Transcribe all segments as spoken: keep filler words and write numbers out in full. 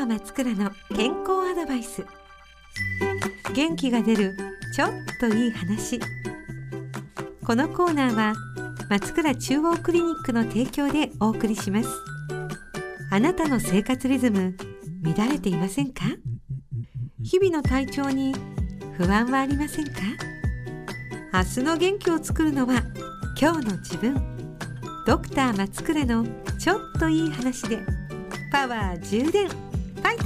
ー松倉の健康アドバイス。元気が出るちょっといい話。このコーナーは松倉中央クリニックの提供でお送りします。あなたの生活リズム乱れていませんか？日々の体調に不安はありませんか？明日の元気を作るのは今日の自分。ドクター松倉のちょっといい話でパワー充電。ファイ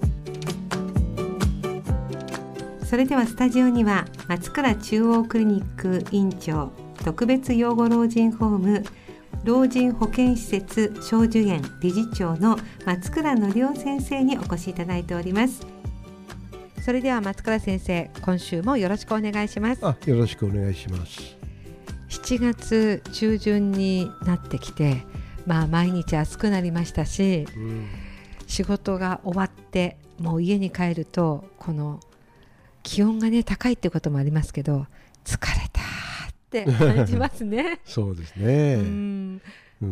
ト。それではスタジオには松倉中央クリニック院長、特別養護老人ホーム老人保健施設小寿園理事長の松倉則夫先生にお越しいただいております。それでは松倉先生、今週もよろしくお願いします。 あ、よろしくお願いします。 しちがつ中旬になってきて、まあ、毎日暑くなりましたし、うん、仕事が終わってもう家に帰るとこの気温がね高いっていうこともありますけど、疲れたって感じますね。 そうですね、 うんうん、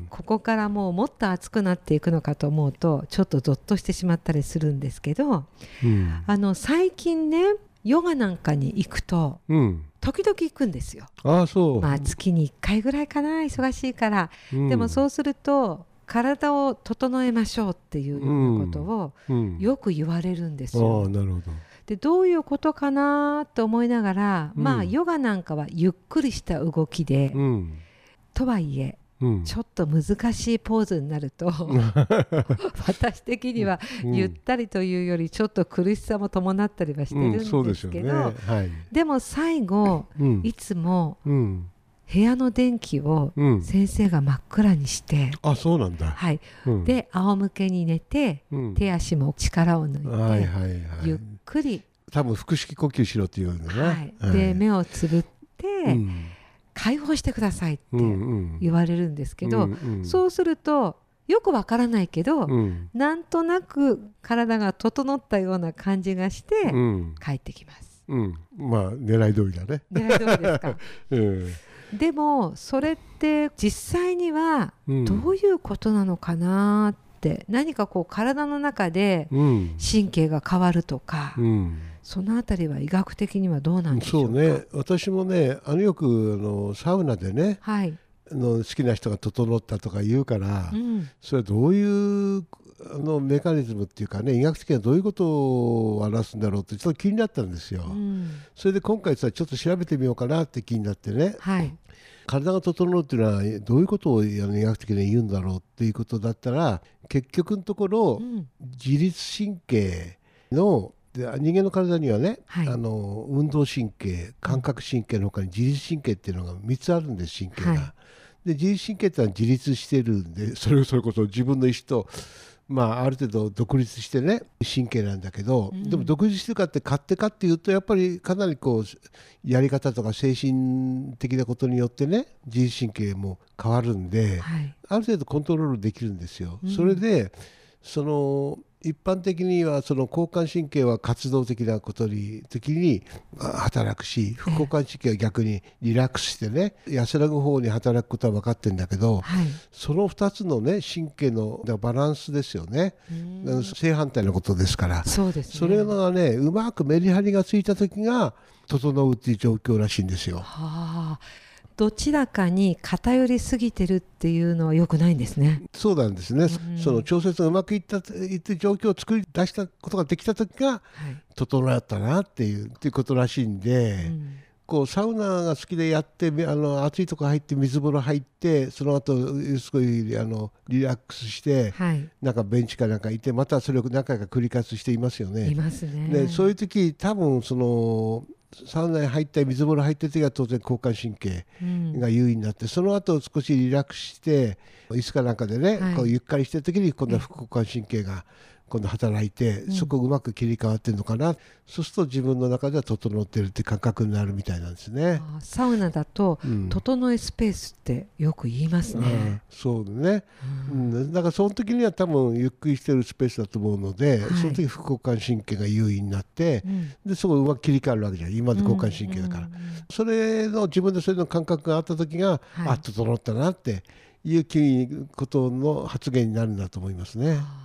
ここからもうもっと暑くなっていくのかと思うとちょっとゾッとしてしまったりするんですけど、うん、あの最近ねヨガなんかに行くと、うん、時々行くんですよ。 ああ、そう。 まあ、月にいっかいぐらいかな、忙しいから、うん、でもそうすると体を整えましょうっていうようなことをよく言われるんですよ、 うんうん、ああ、なるほど。 でどういうことかなと思いながら、うん、まあヨガなんかはゆっくりした動きで、うん、とはいえうん、ちょっと難しいポーズになると私的にはゆったりというよりちょっと苦しさも伴ったりはしてるんですけど、うんうん で, ねはい、でも最後、うん、いつも部屋の電気を先生が真っ暗にして、 うん、あ、そうなんだ、 はいうん、で仰向けに寝て、うん、手足も力を抜いて、はいはいはい、ゆっくり多分腹式呼吸しろって言うんだね、 はいはい、で目をつぶって、うん解放してくださいって言われるんですけど、うんうん、そうするとよくわからないけど、うん、なんとなく体が整ったような感じがして、うん、帰ってきます、 うん、まあ狙い通りだね。 狙い通りですか、うん、でもそれって実際にはどういうことなのかなって、うん、何かこう体の中で神経が変わるとか、うんそのあたりは医学的にはどうなんでしょうか。 そうね、私もねあのよくあのサウナでね、はい、あの好きな人が整ったとか言うから、うん、それはどういうあのメカニズムっていうかね、医学的にはどういうことを表すんだろうってちょっと気になったんですよ、うん、それで今回さちょっと調べてみようかなって気になってね、はい、体が整うっていうのはどういうことを医学的に言うんだろうっていうことだったら、結局のところ、うん、自律神経ので人間の体にはね、はい、あの運動神経、感覚神経の他に自律神経っていうのがみっつあるんです、神経が、はい、で自律神経ってのは自立してるんで、それそれこそ自分の意思と、まあ、ある程度独立してね神経なんだけど、うん、でも独立してるかって勝手かっていうとやっぱりかなりこうやり方とか精神的なことによってね自律神経も変わるんで、はい、ある程度コントロールできるんですよ、うん、それでその一般的にはその交感神経は活動的なことに時に働くし、副交感神経は逆にリラックスしてね安らぐ方に働くことは分かってるんだけど、はい、そのふたつのね神経のバランスですよね。正反対のことですから、 そうですね、 それがねうまくメリハリがついた時が整うっていう状況らしいんですよ。はあ、どちらかに偏りすぎてるっていうのは良くないんですね。 そうなんですね、うん、その調節がうまくいったいって状況を作り出したことができた時が、はい、整ったなっていう、っていうことらしいんで、うん、こうサウナが好きでやってあの暑いとこ入って水風呂入ってその後すごいあのリラックスして、はい、なんかベンチかなんかいてまたそれを何回か繰り返ししていますよね。 いますね。 でそういう時多分そのサウナに入ったり水風呂入ってる時は当然交感神経が優位になって、うん、その後少しリラックスして椅子かなんかでね、はい、こうゆっかりしてる時に今度は副交感神経が今度働いて、うん、そこをうまく切り替わってるのかな、そうすると自分の中では整ってるって感覚になるみたいなんですね。 あ、サウナだと、うん、整えスペースってよく言いますね。 そうね、うん、だからその時には多分ゆっくりしてるスペースだと思うので、はい、その時副交感神経が優位になって、うん、でそこをうまく切り替わるわけじゃん、今まで交感神経だから、うんうんうん、それの自分でそれの感覚があった時が、はい、あ、整ったなっていうことの発言になるんだと思いますね。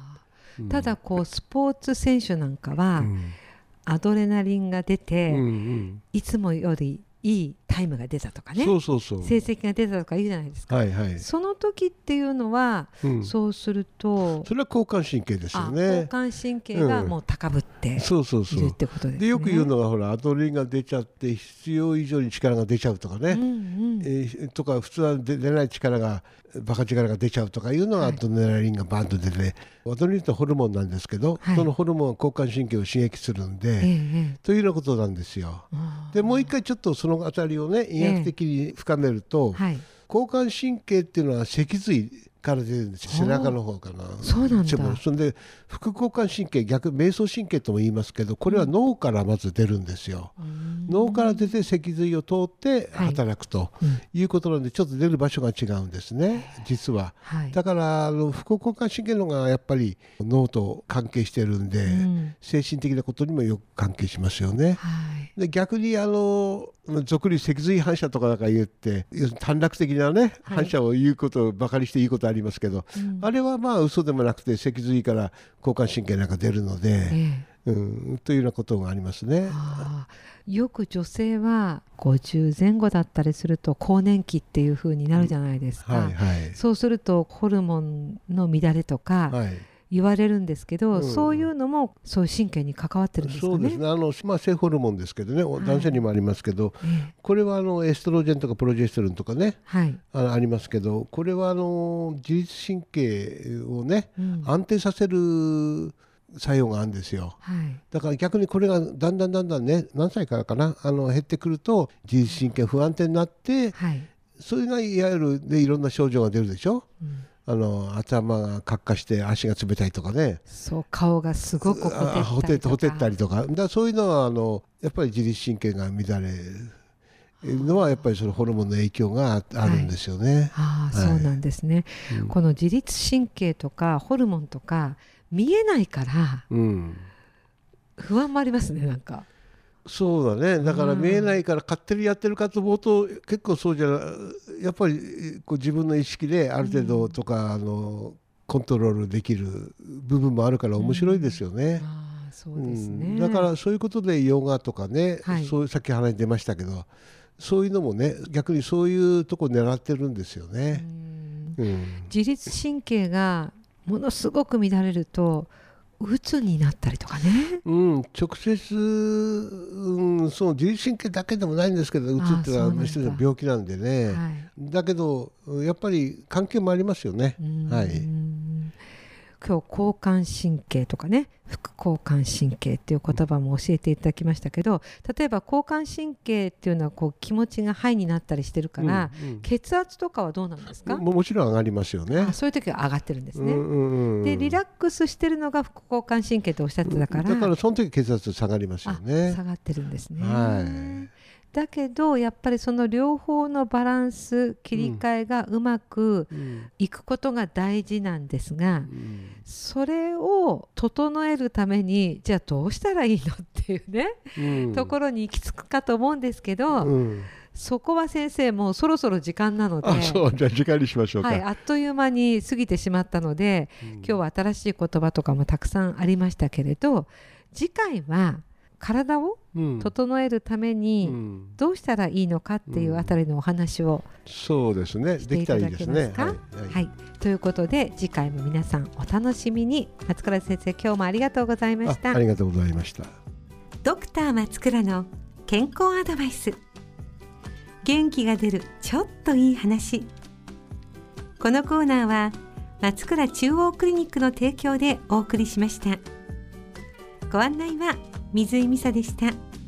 うん、ただこうスポーツ選手なんかは、うん、アドレナリンが出て、うんうん、いつもよりいいタイムが出たとかね、 そうそうそう、 成績が出たとか言うじゃないですか、 はいはい、 その時っていうのは、うん、そうするとそれは交感神経ですよね。 交感神経がもう高ぶっている、うん、そうそうそうってことですね。 でよく言うのがほらアドレナリンが出ちゃって必要以上に力が出ちゃうとかね、うんうんえー、とか普通は出ない力がバカ力が出ちゃうとかいうのがアドレナリンがバンと出て、はい、アドレナリンってホルモンなんですけど、はい、そのホルモンは交感神経を刺激するんで、ええ、というようなことなんですよ。でもう一回ちょっとそのあたりをね医学的に深めると、ええはい、交感神経っていうのは脊髄から出るんですよ。背中の方かな。 そうなんだ。 それで副交感神経、逆迷走神経とも言いますけど、これは脳からまず出るんですよ、うん、脳から出て脊髄を通って働くということなので、はい、ちょっと出る場所が違うんですね、実は、はい、だからあの副交感神経の方がやっぱり脳と関係してるんで、うん、精神的なことにもよく関係しますよね、はい、で逆にあの俗に脊髄反射とかなんか言って要するに短絡的なね、はい、反射を言うことをバカにして言うことありますけど、うん、あれはまあ嘘でもなくて脊髄から交感神経なんか出るので、ええうん、というようなことがありますね。 あよく女性はごじゅうぜん後だったりすると更年期っていう風になるじゃないですか、うんはいはい、そうするとホルモンの乱れとか、はい言われるんですけど、うん、そういうのもそういう神経に関わってるんですかね。 そうですね。あの、まあ、性ホルモンですけどね、はい、男性にもありますけど、ええ、これはあのエストロゲンとかプロジェステロンとかね、はい、あ, ありますけど、これはあの自律神経をね、うん、安定させる作用があるんですよ、はい、だから逆にこれがだんだんだんだんね何歳からかなあの減ってくると自律神経不安定になって、はい、それがいわゆる、ね、いろんな症状が出るでしょ、うんあの頭が角化して足が冷たいとかねそう顔がすごくほてったりとかほてったりとかだそういうのはあのやっぱり自律神経が乱れるのはやっぱりそのホルモンの影響があるんですよね、 はい、あそうなんですね、はいうん、この自律神経とかホルモンとか見えないから不安もありますねなんかそうだねだから見えないから勝手にやってるかと思うと結構そうじゃやっぱりこう自分の意識である程度とか、うん、あのコントロールできる部分もあるから面白いですよね、うんあそうですねうん、だからそういうことでヨガとかね、はい、そうさっき話に出ましたけどそういうのもね逆にそういうとこ狙ってるんですよね、 うんうん、自律神経がものすごく乱れるとうつになったりとかね、うん、 直接、うん、その自律神経だけでもないんですけどうつっていうのは一つの病気なんでね、はい、だけどやっぱり関係もありますよね、はい、 今日交感神経とかね副交感神経っていう言葉も教えていただきましたけど例えば交感神経っていうのはこう気持ちがハイになったりしてるから、うんうん、血圧とかはどうなんですか？ も, もちろん上がりますよねあそういう時は上がってるんですね、うんうんうん、でリラックスしてるのが副交感神経とおっしゃってたから、 だからその時血圧下がりますよね下がってるんですね、 はいだけどやっぱりその両方のバランス切り替えがうまくいくことが大事なんですが、うん、それを整えるためにじゃあどうしたらいいのっていうね、うん、ところに行き着くかと思うんですけど、うん、そこは先生もうそろそろ時間なのであそうじゃあ時間にしましょうか、 はい、あっという間に過ぎてしまったので、うん、今日は新しい言葉とかもたくさんありましたけれど次回は体を整えるためにどうしたらいいのかっていうあたりのお話をしていただけますか？はいはい、ということで次回も皆さんお楽しみに。松倉先生今日もありがとうございました。 あ, ありがとうございました。 ドクター松倉の健康アドバイス、元気が出るちょっといい話。このコーナーは松倉中央クリニックの提供でお送りしました。ご案内は水井美沙でした。